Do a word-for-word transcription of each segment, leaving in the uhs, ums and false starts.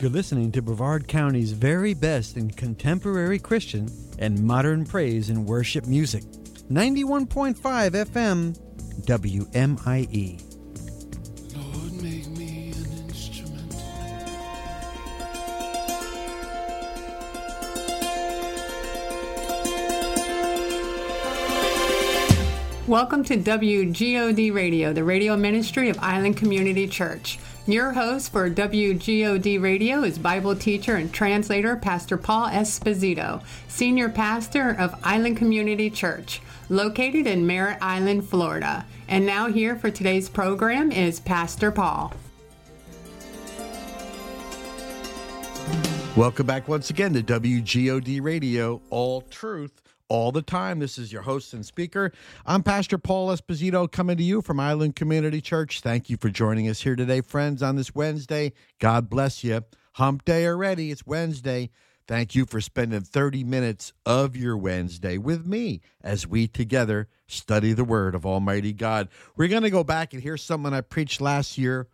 You're listening to Brevard County's very best in contemporary Christian and modern praise and worship music. ninety-one point five F M, W M I E. Lord, make me an instrument. Welcome to W G O D Radio, the radio ministry of Island Community Church. Your host for W G O D Radio is Bible teacher and translator Pastor Paul Esposito, senior pastor of Island Community Church, located in Merritt Island, Florida. And now here for today's program is Pastor Paul. Welcome back once again to W G O D Radio, all truth, all the time. This is your host and speaker. I'm Pastor Paul Esposito, coming to you from Island Community Church. Thank you for joining us here today, friends, on this Wednesday. God bless you. Hump day already. It's Wednesday. Thank you for spending thirty minutes of your Wednesday with me as we together study the Word of Almighty God. We're going to go back and hear something I preached last year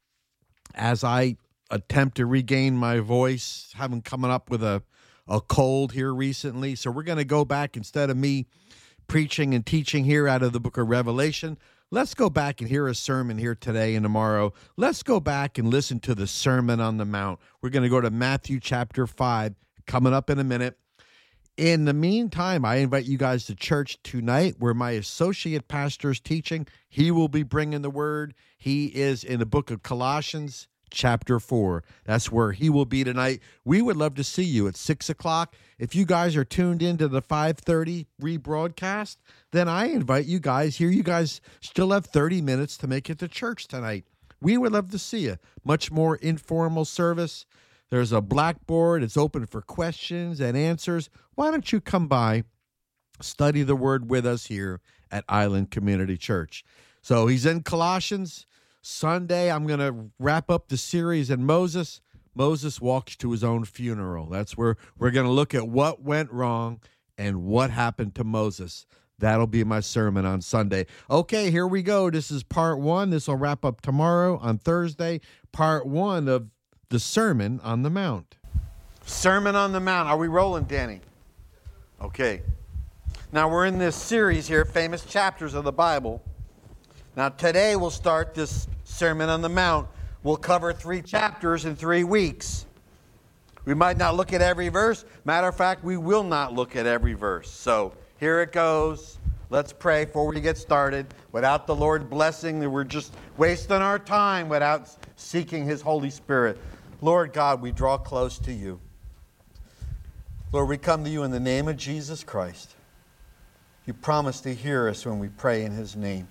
as I attempt to regain my voice, having coming up with a a cold here recently. So we're going to go back, instead of me preaching and teaching here out of the book of Revelation, let's go back and hear a sermon here today and tomorrow. Let's go back and listen to the Sermon on the Mount. We're going to go to Matthew chapter five, coming up in a minute. In the meantime, I invite you guys to church tonight where my associate pastor is teaching. He will be bringing the word. He is in the book of Colossians, chapter four. That's where he will be tonight. We would love to see you at six o'clock. If you guys are tuned into the five thirty rebroadcast, then I invite you guys here. You guys still have thirty minutes to make it to church tonight. We would love to see you. Much more informal service. There's a blackboard. It's open for questions and answers. Why don't you come by, study the word with us here at Island Community Church. So he's in Colossians. Sunday, I'm going to wrap up the series in Moses. Moses walks to his own funeral. That's where we're going to look at what went wrong and what happened to Moses. That'll be my sermon on Sunday. Okay, here we go. This is part one. This will wrap up tomorrow on Thursday. Part one of the Sermon on the Mount. Sermon on the Mount. Are we rolling, Danny? Okay. Now, we're in this series here, famous chapters of the Bible. Now, today we'll start this Sermon on the Mount. We'll cover three chapters in three weeks. We might not look at every verse. Matter of fact, we will not look at every verse. So here it goes. Let's pray before we get started. Without the Lord blessing, we're just wasting our time without seeking His Holy Spirit. Lord God, we draw close to you. Lord, we come to you in the name of Jesus Christ. You promise to hear us when we pray in His name.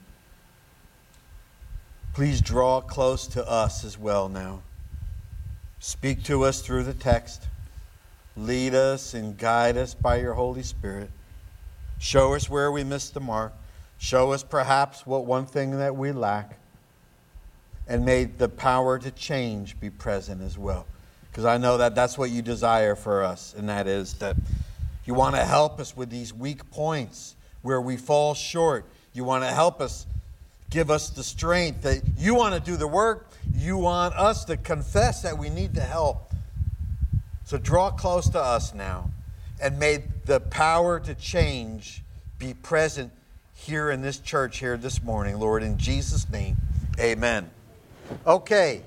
Please draw close to us as well now. Speak to us through the text. Lead us and guide us by your Holy Spirit. Show us where we missed the mark. Show us perhaps what one thing that we lack. And may the power to change be present as well. Because I know that that's what you desire for us. And that is that you want to help us with these weak points where we fall short. You want to help us. Give us the strength that you want to do the work. You want us to confess that we need the help. So draw close to us now. And may the power to change be present here in this church here this morning, Lord. In Jesus' name, amen. Okay.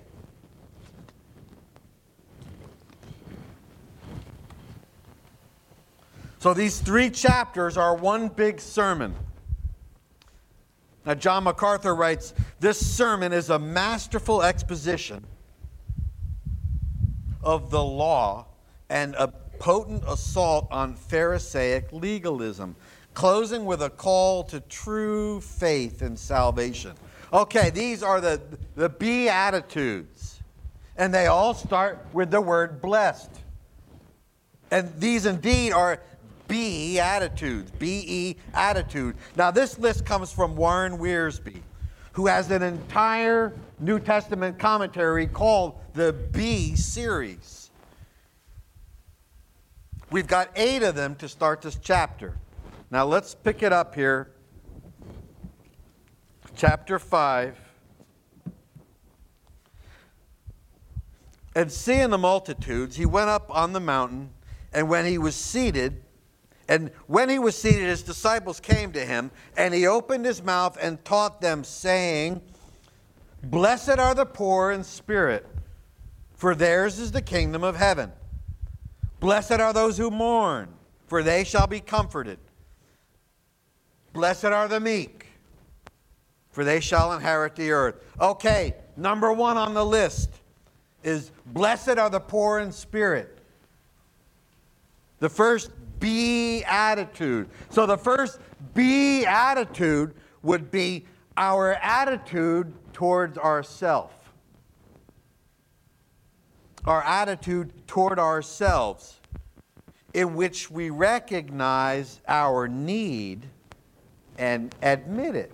So these three chapters are one big sermon. Now, John MacArthur writes, this sermon is a masterful exposition of the law and a potent assault on Pharisaic legalism, closing with a call to true faith and salvation. Okay, these are the, the Beatitudes, and they all start with the word blessed. And these indeed are B attitudes, B E attitude. Now this list comes from Warren Wiersbe, who has an entire New Testament commentary called the B series. We've got eight of them to start this chapter. Now let's pick it up here. Chapter five. And seeing the multitudes, he went up on the mountain, and when he was seated, and when he was seated, his disciples came to him, and he opened his mouth and taught them, saying, Blessed are the poor in spirit, for theirs is the kingdom of heaven. Blessed are those who mourn, for they shall be comforted. Blessed are the meek, for they shall inherit the earth. Okay, number one on the list is blessed are the poor in spirit. The first beatitude. So the first beatitude would be our attitude towards ourselves. Our attitude toward ourselves, in which we recognize our need and admit it.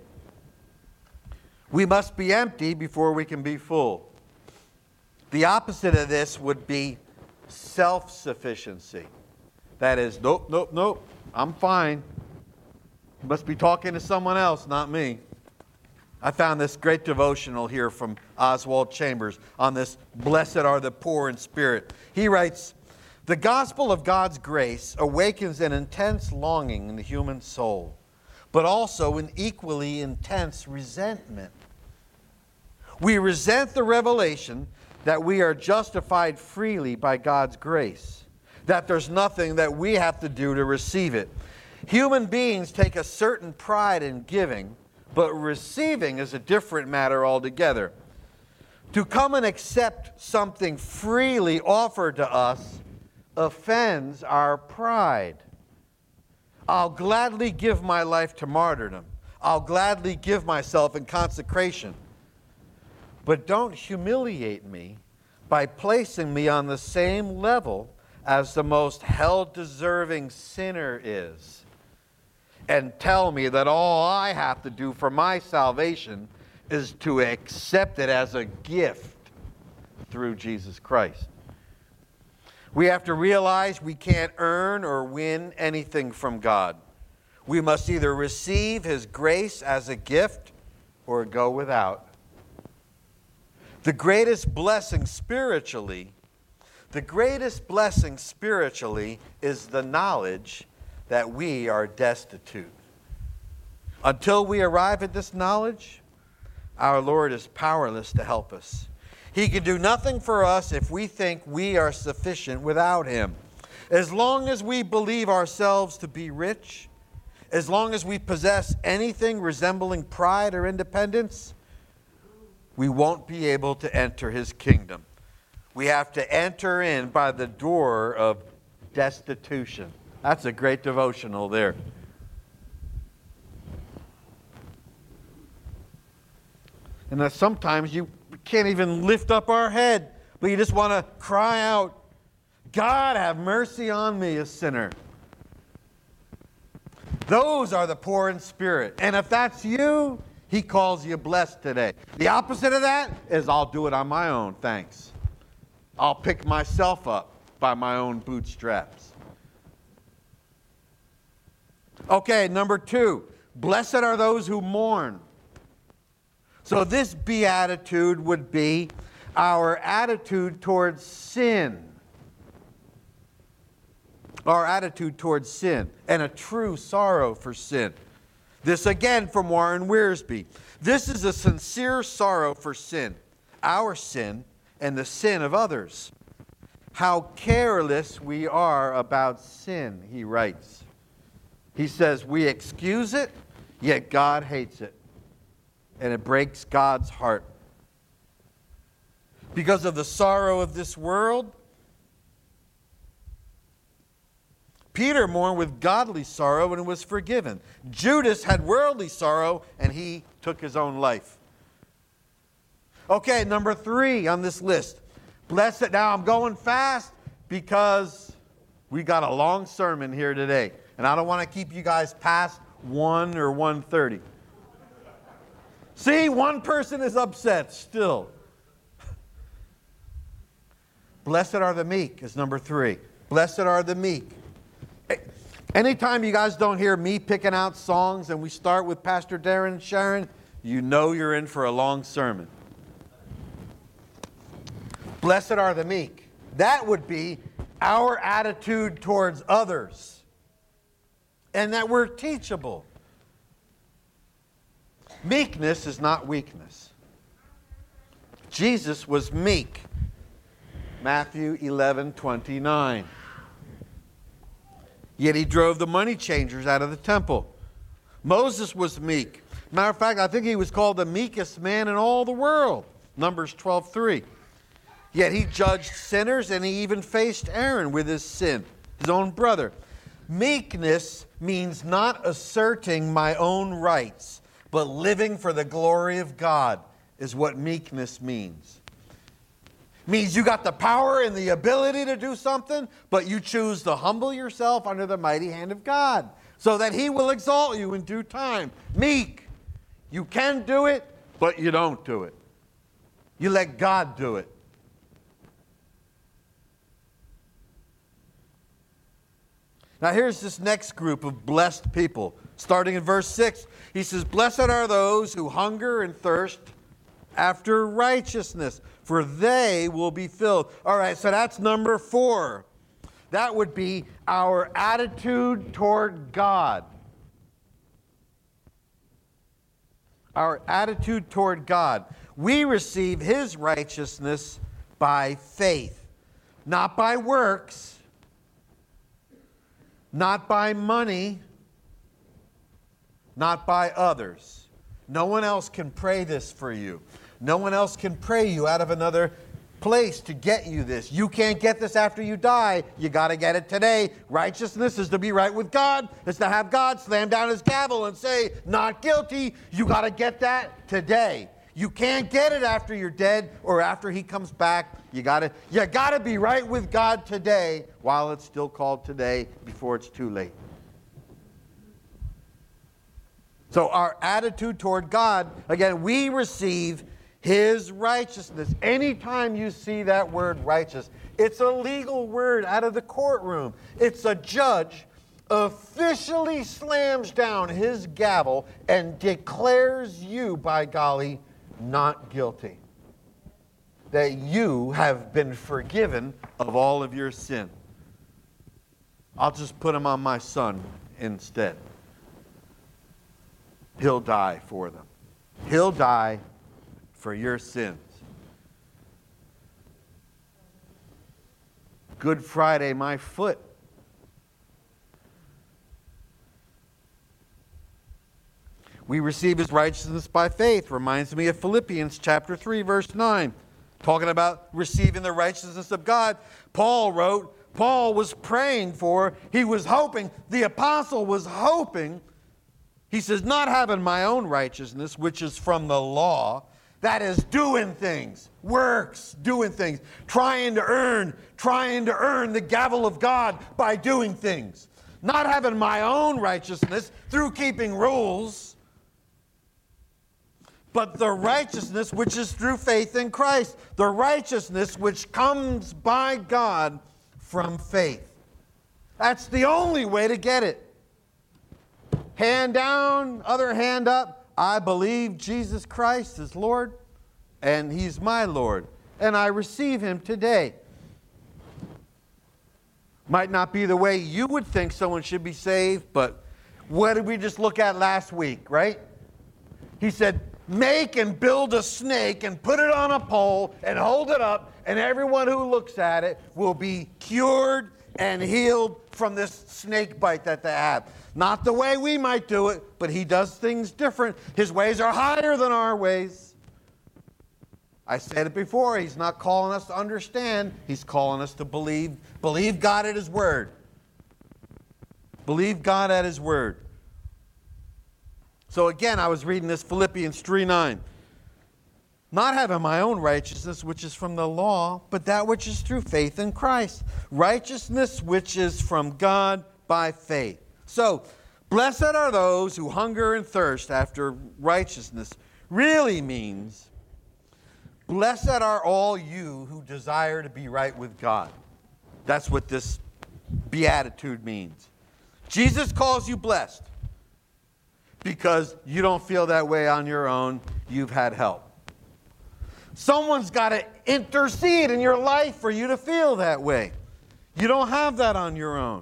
We must be empty before we can be full. The opposite of this would be self-sufficiency. That is, nope, nope, nope, I'm fine. You must be talking to someone else, not me. I found this great devotional here from Oswald Chambers on this, Blessed are the poor in spirit. He writes, the gospel of God's grace awakens an intense longing in the human soul, but also an equally intense resentment. We resent the revelation that we are justified freely by God's grace, that there's nothing that we have to do to receive it. Human beings take a certain pride in giving, but receiving is a different matter altogether. To come and accept something freely offered to us offends our pride. I'll gladly give my life to martyrdom. I'll gladly give myself in consecration. But don't humiliate me by placing me on the same level as the most hell-deserving sinner is, and tell me that all I have to do for my salvation is to accept it as a gift through Jesus Christ. We have to realize we can't earn or win anything from God. We must either receive His grace as a gift or go without. The greatest blessing spiritually, the greatest blessing spiritually is the knowledge that we are destitute. Until we arrive at this knowledge, our Lord is powerless to help us. He can do nothing for us if we think we are sufficient without Him. As long as we believe ourselves to be rich, as long as we possess anything resembling pride or independence, we won't be able to enter His kingdom. We have to enter in by the door of destitution. That's a great devotional there. And that sometimes you can't even lift up our head, but you just want to cry out, God, have mercy on me, a sinner. Those are the poor in spirit. And if that's you, He calls you blessed today. The opposite of that is I'll do it on my own, thanks. I'll pick myself up by my own bootstraps. Okay, number two, blessed are those who mourn. So this beatitude would be our attitude towards sin. Our attitude towards sin and a true sorrow for sin. This again from Warren Wiersbe. This is a sincere sorrow for sin, our sin and the sin of others. How careless we are about sin, he writes. He says, we excuse it, yet God hates it. And it breaks God's heart. Because of the sorrow of this world, Peter mourned with godly sorrow and was forgiven. Judas had worldly sorrow and he took his own life. Okay, number three on this list. Blessed. Now I'm going fast because we got a long sermon here today. And I don't want to keep you guys past one or one thirty. See, one person is upset still. Blessed are the meek is number three. Blessed are the meek. Anytime you guys don't hear me picking out songs and we start with Pastor Darren and Sharon, you know you're in for a long sermon. Blessed are the meek. That would be our attitude towards others. And that we're teachable. Meekness is not weakness. Jesus was meek. Matthew eleven twenty-nine. Yet he drove the money changers out of the temple. Moses was meek. Matter of fact, I think he was called the meekest man in all the world. Numbers twelve three. Yet he judged sinners, and he even faced Aaron with his sin, his own brother. Meekness means not asserting my own rights, but living for the glory of God is what meekness means. Means you got the power and the ability to do something, but you choose to humble yourself under the mighty hand of God so that he will exalt you in due time. Meek. You can do it, but you don't do it. You let God do it. Now here's this next group of blessed people. Starting in verse six, he says, "Blessed are those who hunger and thirst after righteousness, for they will be filled." All right, so that's number four. That would be our attitude toward God. Our attitude toward God. We receive his righteousness by faith, not by works, not by money, not by others. No one else can pray this for you. No one else can pray you out of another place to get you this. You can't get this after you die. You got to get it today. Righteousness is to be right with God. It's to have God slam down his gavel and say, "Not guilty." You got to get that today. You can't get it after you're dead or after he comes back. You got to you got to be right with God today while it's still called today before it's too late. So our attitude toward God, again, we receive his righteousness. Anytime you see that word righteous, it's a legal word out of the courtroom. It's a judge officially slams down his gavel and declares you, by golly, not guilty. That you have been forgiven of all of your sin. I'll just put him on my son instead. He'll die for them. He'll die for your sins. Good Friday, my foot. We receive his righteousness by faith. Reminds me of Philippians chapter three, verse nine. Talking about receiving the righteousness of God. Paul wrote, Paul was praying for, he was hoping, the apostle was hoping, he says, not having my own righteousness, which is from the law, that is doing things, works, doing things, trying to earn, trying to earn the gavel of God by doing things. Not having my own righteousness through keeping rules, but the righteousness which is through faith in Christ. The righteousness which comes by God from faith. That's the only way to get it. Hand down, other hand up. I believe Jesus Christ is Lord, and he's my Lord, and I receive him today. Might not be the way you would think someone should be saved, but what did we just look at last week, right? He said, make and build a snake and put it on a pole and hold it up, and everyone who looks at it will be cured and healed from this snake bite that they have. Not the way we might do it, but he does things different. His ways are higher than our ways. I said it before, he's not calling us to understand, he's calling us to believe. Believe God at his word. Believe God at his word. So again, I was reading this Philippians three nine. Not having my own righteousness, which is from the law, but that which is through faith in Christ. Righteousness which is from God by faith. So, blessed are those who hunger and thirst after righteousness really means, blessed are all you who desire to be right with God. That's what this beatitude means. Jesus calls you blessed because you don't feel that way on your own. You've had help. Someone's got to intercede in your life for you to feel that way. You don't have that on your own.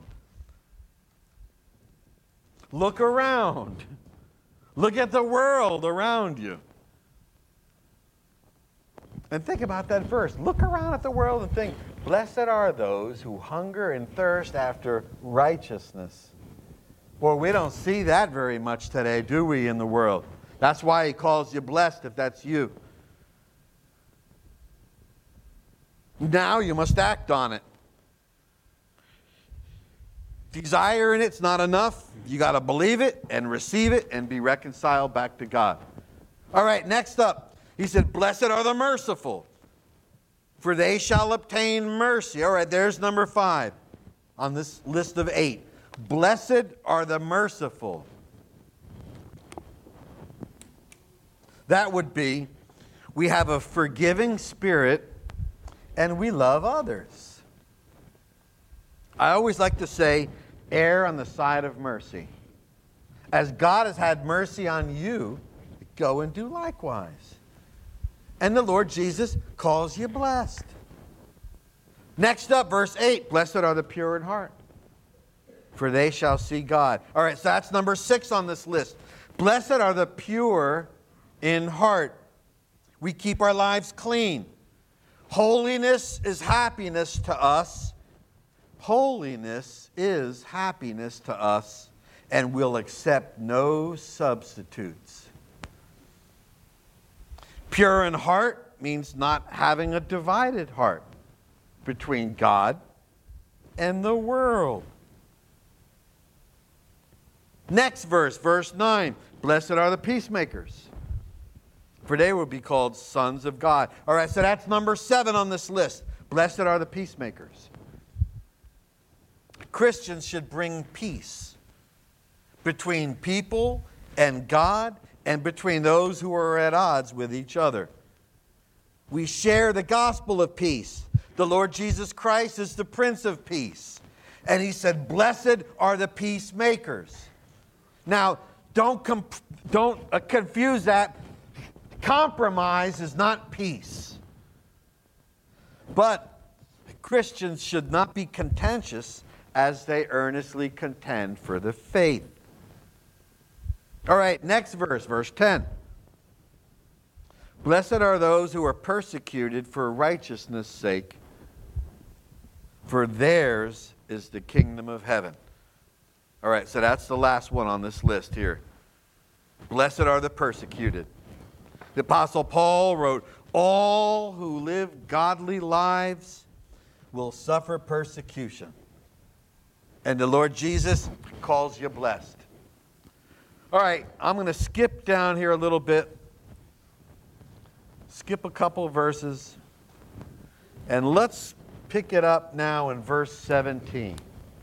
Look around. Look at the world around you. And think about that verse. Look around at the world and think, blessed are those who hunger and thirst after righteousness. Well, we don't see that very much today, do we, in the world? That's why he calls you blessed if that's you. Now you must act on it. Desiring it's not enough. You got to believe it and receive it and be reconciled back to God. All right, next up. He said, blessed are the merciful, for they shall obtain mercy. All right, there's number five on this list of eight. Blessed are the merciful. That would be, we have a forgiving spirit and we love others. I always like to say, err on the side of mercy. As God has had mercy on you, go and do likewise. And the Lord Jesus calls you blessed. Next up, verse eight. Blessed are the pure in heart, for they shall see God. All right, so that's number six on this list. Blessed are the pure in heart. We keep our lives clean. Holiness is happiness to us. Holiness is happiness to us, and we'll accept no substitutes. Pure in heart means not having a divided heart between God and the world. Next verse, verse nine. Blessed are the peacemakers, for they will be called sons of God. All right, so that's number seven on this list. Blessed are the peacemakers. Christians should bring peace between people and God, and between those who are at odds with each other. We share the gospel of peace. The Lord Jesus Christ is the Prince of Peace. And he said, blessed are the peacemakers. Now, don't, comp- don't uh, confuse that. Compromise is not peace. But Christians should not be contentious as they earnestly contend for the faith. All right, next verse, verse ten. Blessed are those who are persecuted for righteousness' sake, for theirs is the kingdom of heaven. All right, so that's the last one on this list here. Blessed are the persecuted. The Apostle Paul wrote, all who live godly lives will suffer persecution. And the Lord Jesus calls you blessed. All right, I'm going to skip down here a little bit. Skip a couple verses. And let's pick it up now in verse seventeen.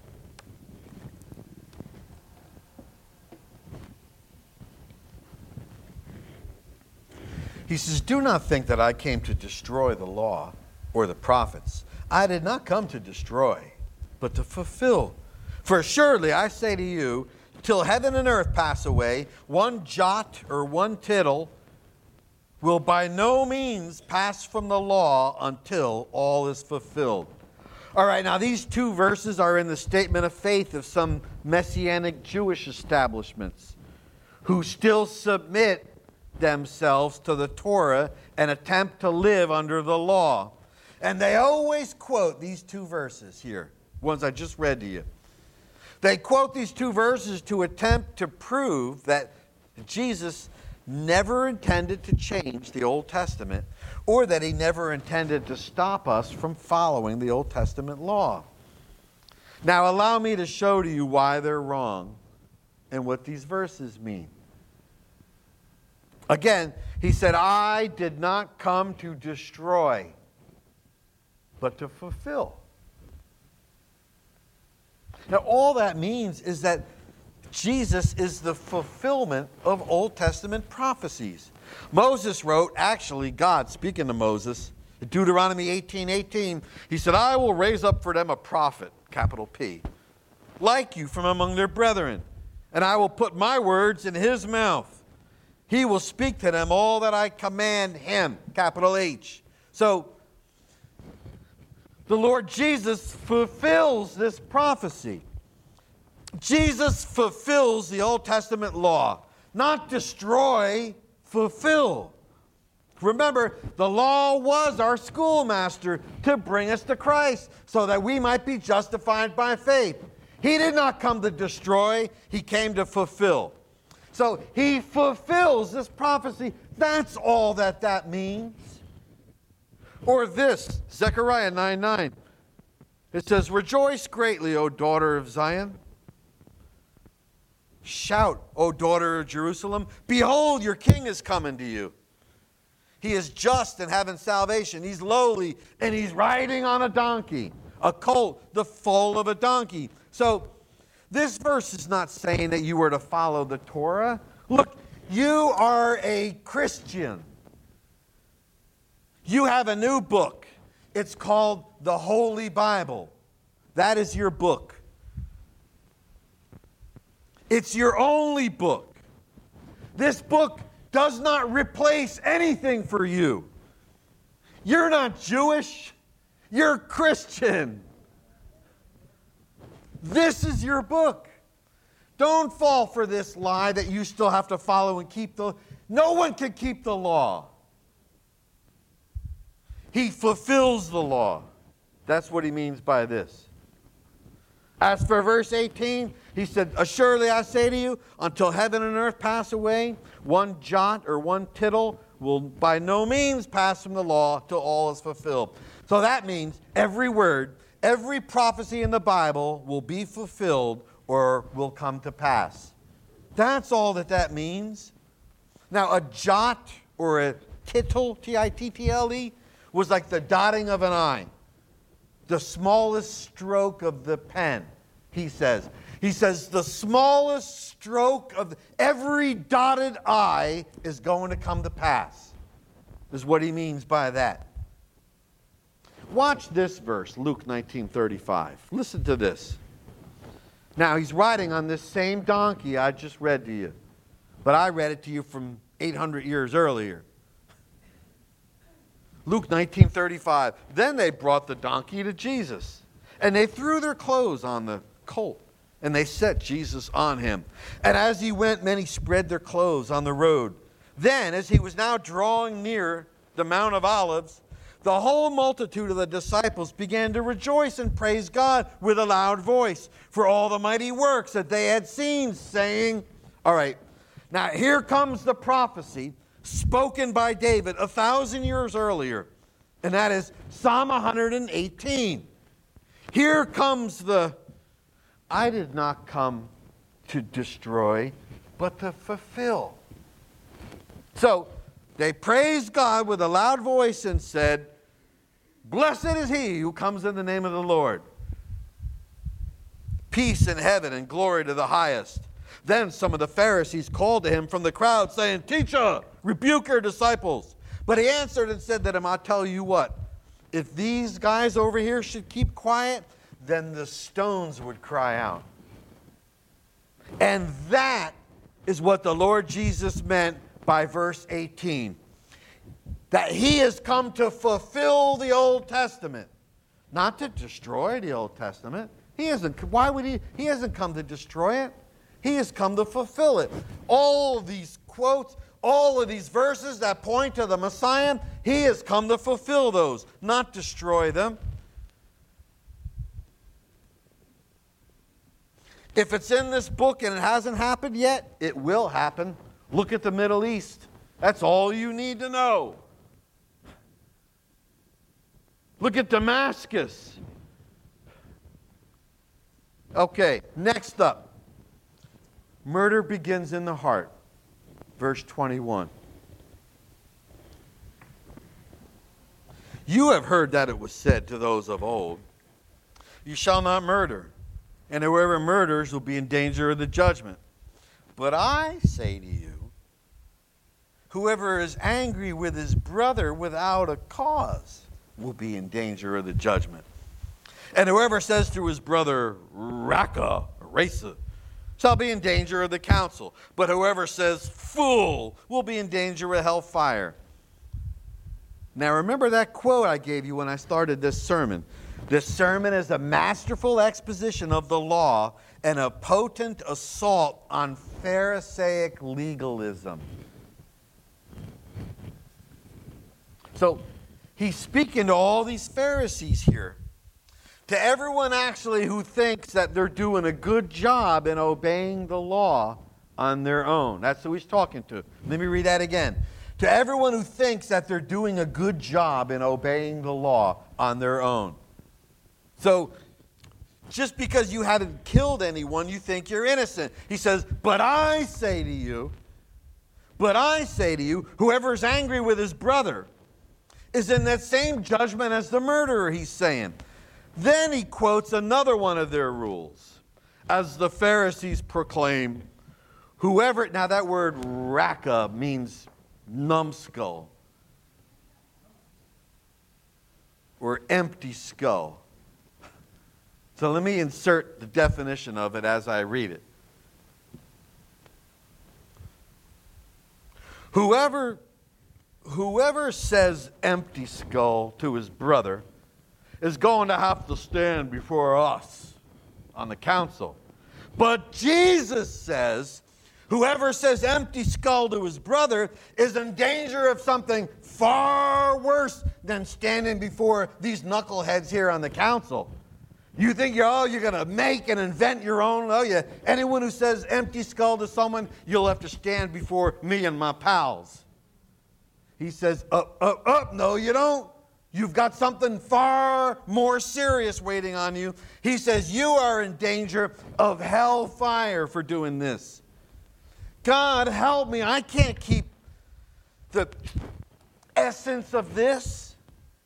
He says, do not think that I came to destroy the law or the prophets. I did not come to destroy, but to fulfill. For surely I say to you, till heaven and earth pass away, one jot or one tittle will by no means pass from the law until all is fulfilled. All right, now these two verses are in the statement of faith of some Messianic Jewish establishments who still submit themselves to the Torah and attempt to live under the law. And they always quote these two verses here, ones I just read to you. They quote these two verses to attempt to prove that Jesus never intended to change the Old Testament, or that he never intended to stop us from following the Old Testament law. Now, allow me to show to you why they're wrong and what these verses mean. Again, he said, I did not come to destroy, but to fulfill. Now, all that means is that Jesus is the fulfillment of Old Testament prophecies. Moses wrote, actually, God speaking to Moses, in Deuteronomy eighteen eighteen, he said, I will raise up for them a prophet, capital P, like you from among their brethren, and I will put my words in his mouth, He will speak to them all that I command him, capital H. So, the Lord Jesus fulfills this prophecy. Jesus fulfills the Old Testament law. Not destroy, fulfill. Remember, the law was our schoolmaster to bring us to Christ so that we might be justified by faith. He did not come to destroy, he came to fulfill. So he fulfills this prophecy. That's all that that means. Or this, Zechariah nine nine. It says, rejoice greatly, O daughter of Zion. Shout, O daughter of Jerusalem. Behold, your king is coming to you. He is just and having salvation. He's lowly and he's riding on a donkey, a colt, the foal of a donkey. So this verse is not saying that you were to follow the Torah. Look, you are a Christian. You have a new book. It's called the Holy Bible. That is your book. It's your only book. This book does not replace anything for you. You're not Jewish. You're Christian. This is your book. Don't fall for this lie that you still have to follow and keep the... No one can keep the law. He fulfills the law. That's what he means by this. As for verse eighteen, he said, assuredly I say to you, until heaven and earth pass away, one jot or one tittle will by no means pass from the law till all is fulfilled. So that means every word, every prophecy in the Bible will be fulfilled or will come to pass. That's all that that means. Now, a jot or a tittle, T I T T L E, was like the dotting of an I. The smallest stroke of the pen, he says. He says the smallest stroke of every dotted I is going to come to pass, is what he means by that. Watch this verse, Luke nineteen thirty-five. Listen to this. Now, he's riding on this same donkey I just read to you, but I read it to you from eight hundred years earlier. Luke nineteen thirty-five. Then they brought the donkey to Jesus, and they threw their clothes on the colt, and they set Jesus on him. And as he went, many spread their clothes on the road. Then, as he was now drawing near the Mount of Olives, the whole multitude of the disciples began to rejoice and praise God with a loud voice for all the mighty works that they had seen, saying, all right, now here comes the prophecy spoken by David a thousand years earlier, and that is Psalm one hundred eighteen. Here comes the, I did not come to destroy, but to fulfill. So they praised God with a loud voice and said, blessed is he who comes in the name of the Lord. Peace in heaven and glory to the highest. Then some of the Pharisees called to him from the crowd, saying, Teacher, rebuke your disciples. But he answered and said to them, I'll tell you what, if these guys over here should keep quiet, then the stones would cry out. And that is what the Lord Jesus meant by verse eighteen. That he has come to fulfill the Old Testament, not to destroy the Old Testament. He hasn't, why would he? He hasn't come to destroy it. He has come to fulfill it. All of these quotes, all of these verses that point to the Messiah, he has come to fulfill those, not destroy them. If it's in this book and it hasn't happened yet, it will happen. Look at the Middle East. That's all you need to know. Look at Damascus. Okay, next up. Murder begins in the heart. Verse twenty-one. You have heard that it was said to those of old, you shall not murder, and whoever murders will be in danger of the judgment. But I say to you, whoever is angry with his brother without a cause will be in danger of the judgment. And whoever says to his brother, Raka, Rasa, shall be in danger of the council. But whoever says fool will be in danger of hellfire. Now remember that quote I gave you when I started this sermon. This sermon is a masterful exposition of the law and a potent assault on Pharisaic legalism. So he's speaking to all these Pharisees here. To everyone actually who thinks that they're doing a good job in obeying the law on their own. That's who he's talking to. Let me read that again. To everyone who thinks that they're doing a good job in obeying the law on their own. So, just because you haven't killed anyone, you think you're innocent. He says, but I say to you, but I say to you, whoever is angry with his brother is in that same judgment as the murderer, he's saying. Then he quotes another one of their rules. As the Pharisees proclaim, whoever, now that word raka means numbskull or empty skull. So let me insert the definition of it as I read it. Whoever, whoever says empty skull to his brother is going to have to stand before us on the council. But Jesus says, whoever says empty skull to his brother is in danger of something far worse than standing before these knuckleheads here on the council. You think you're, oh, you're going to make and invent your own? Oh, yeah. Anyone who says empty skull to someone, you'll have to stand before me and my pals. He says, up, up, up. No, you don't. You've got something far more serious waiting on you. He says, you are in danger of hellfire for doing this. God, help me. I can't keep the essence of this.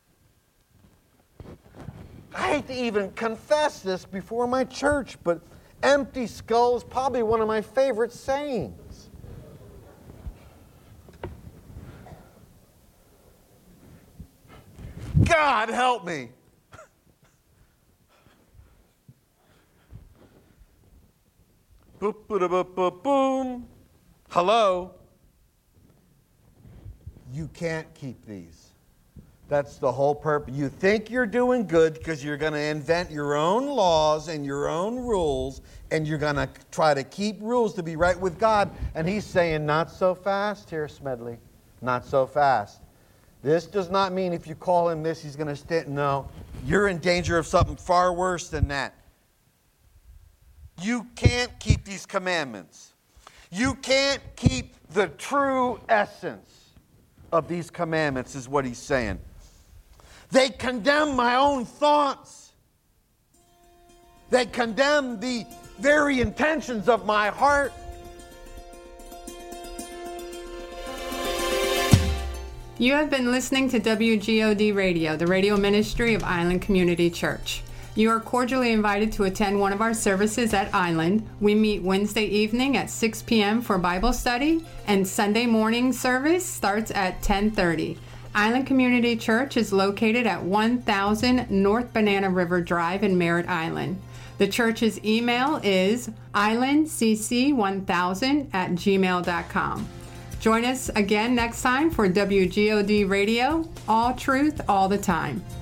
I hate to even confess this before my church, but empty skull is probably one of my favorite sayings. God, help me. Boop, boop, boop, boop, boom. Hello. You can't keep these. That's the whole purpose. You think you're doing good because you're going to invent your own laws and your own rules, and you're going to try to keep rules to be right with God. And he's saying, not so fast here, Smedley. Not so fast. This does not mean if you call him this, he's going to stand. No, you're in danger of something far worse than that. You can't keep these commandments. You can't keep the true essence of these commandments, is what he's saying. They condemn my own thoughts. They condemn the very intentions of my heart. You have been listening to W G O D Radio, the radio ministry of Island Community Church. You are cordially invited to attend one of our services at Island. We meet Wednesday evening at six p.m. for Bible study, and Sunday morning service starts at ten thirty. Island Community Church is located at one thousand North Banana River Drive in Merritt Island. The church's email is island c c one thousand at gmail dot com. Join us again next time for W G O D Radio, all truth, all the time.